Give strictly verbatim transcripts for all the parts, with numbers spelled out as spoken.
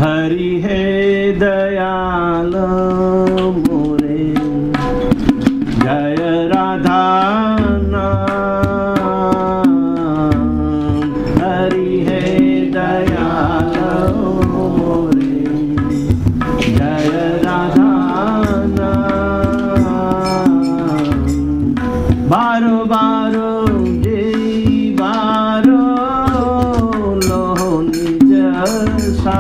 हरि है दयाल मोरे जय राधा नाम। हरि है दयाल मोरे जय राधा नाम। बारो बारो जय बारो लो निज सा।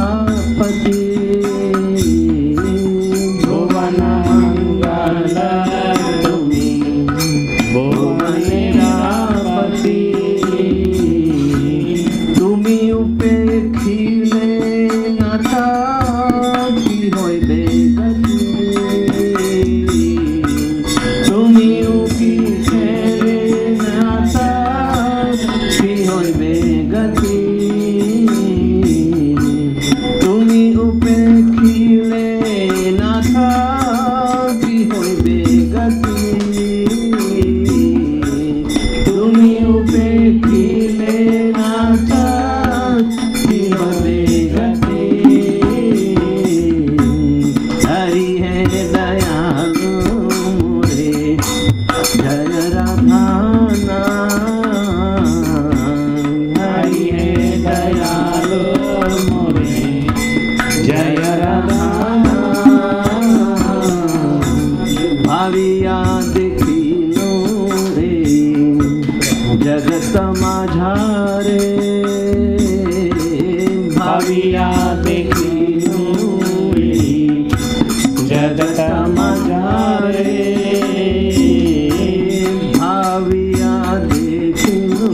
भुवन मंगल বেগতি তুমি উপেক্ষিলে নাথা দিন বেগতি हरि है दयालु मोरे जय राधाना हरि है दयालु मोरे जय राधाना भाविया देखिनो रे जगत माझारे भाविया देखिनो जगत माझारे भाविया देखिनु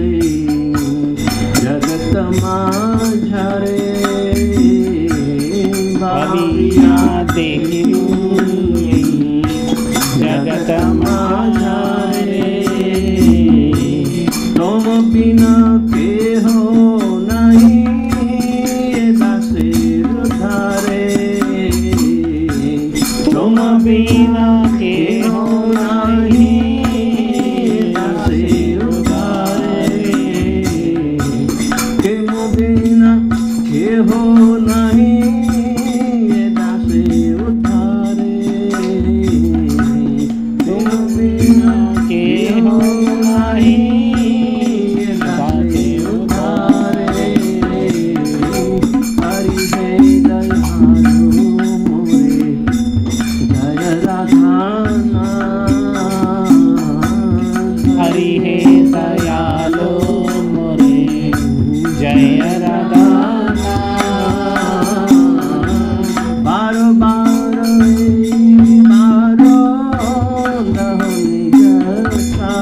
जगत माझारे भाविया देखिनु जगत माझारे तुम बिना के हो नहीं दासे उधारे तुम बिना के हो नहीं दासे उधारे तुम बिना के हो नहीं दासे उधारे तुम बिना के हो नहीं दासे उधारे हरि है दयालु मोरे जय राधाना हरि हे दयालु मोरे जय राधाना बारो बारो बारो लहोनी जसा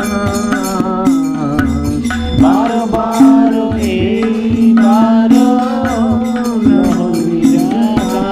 बारो बारो ए बारो लहोनी जसा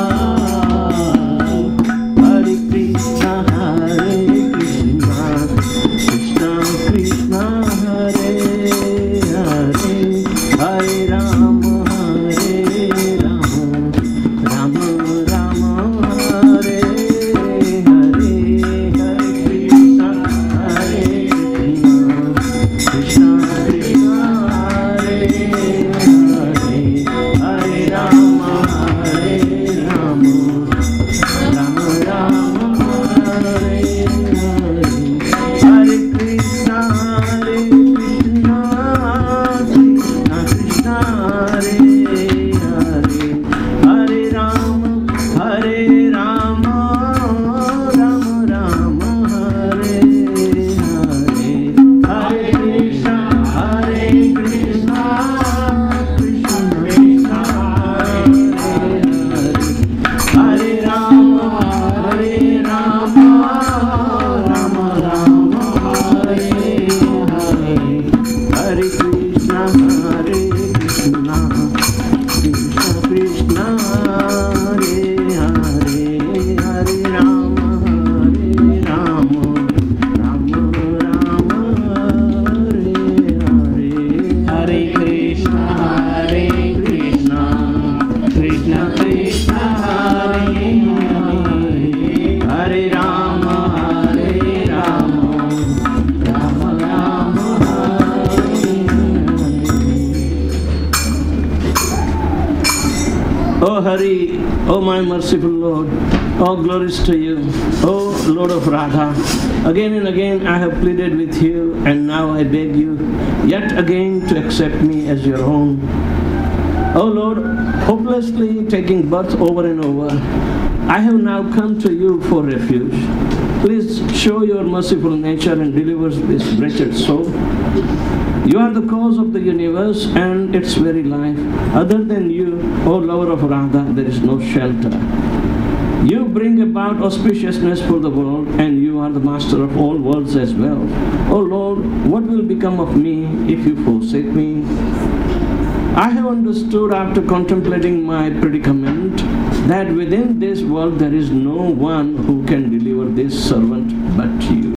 हरे कृष्णा हरे कृष्णा कृष्णा कृष्णा हरे हरे हरे राम हरे राम राम राम हरे हरे हरे कृष्णा हरे कृष्णा कृष्णा हरे हरे हरे राम हरे राम राम राम हरे हरे हरे कृष्णा हरे कृष्णा कृष्णा कृष्णा हरे हरे हरे राम हरे राम राम राम हरे हरे हरे कृष्णा हरे कृष्णा कृष्णा कृष्णा हरे हरे हरे राम हरे राम राम राम हरे हरे हरे कृष्णा हरे कृष्णा कृष्णा कृष्णा हरे हरे हरे राम हरे राम राम राम हरे हरे हरे कृष्णा हरे कृष्णा कृष्णा कृष्णा हरे हरे हरे राम हरे Ram Ram Ram Hare Hare Oh Hari, oh my merciful Lord, all glories to you, oh Lord of Radha. Again and again I have pleaded with you, and now I beg you yet again to accept me as your own. Oh Lord, hopelessly taking birth over and over, I have now come to you for refuge. Please show your merciful nature and deliver this wretched soul. You are the cause of the universe and its very life. Other than you, O lover of Radha, there is no shelter. You bring about auspiciousness for the world, and you are the master of all worlds as well. O Lord, what will become of me if you forsake me? I have understood after contemplating my predicament that within this world there is no one who can deliver this servant but you.